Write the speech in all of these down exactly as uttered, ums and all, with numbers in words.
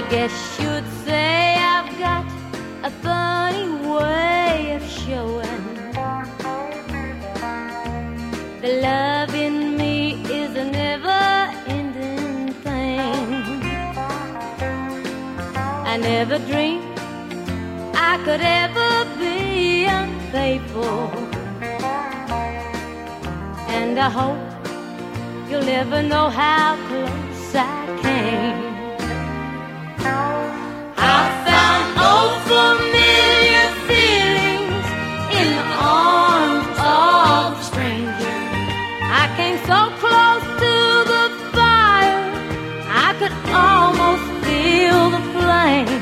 guess you'd say I've got a funny way of showing the love in me is a never-ending thing. I never dreamed I could ever be unfaithful, and I hope you'll never know how close I came. I found old familiar feelings in the arms of a stranger. I came so close to the fire I could almost feel the flame.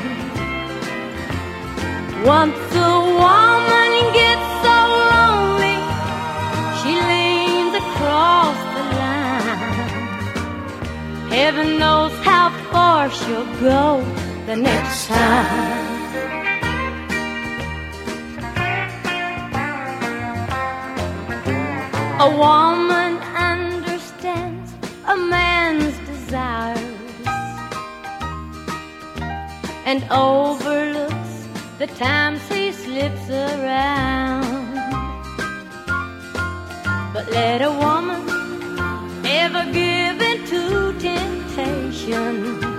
Once a woman gets so lonely, she leans across the line. Heaven knows how far she'll go the next time. A woman understands a man's desires and overlooks the times he slips around. But let a woman ever give in to temptation,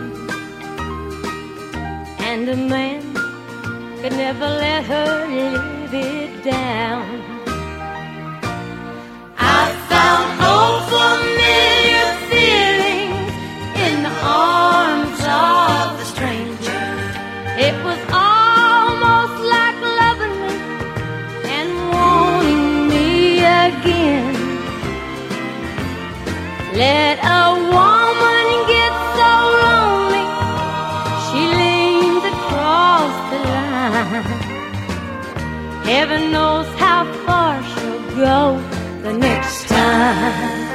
and a man could never let her live it down. I found old familiar feelings in the arms of the stranger. It was almost like loving me and wanting me again. Let a woman get so lonely, she leans across the line. Heaven knows how far she'll go the next time.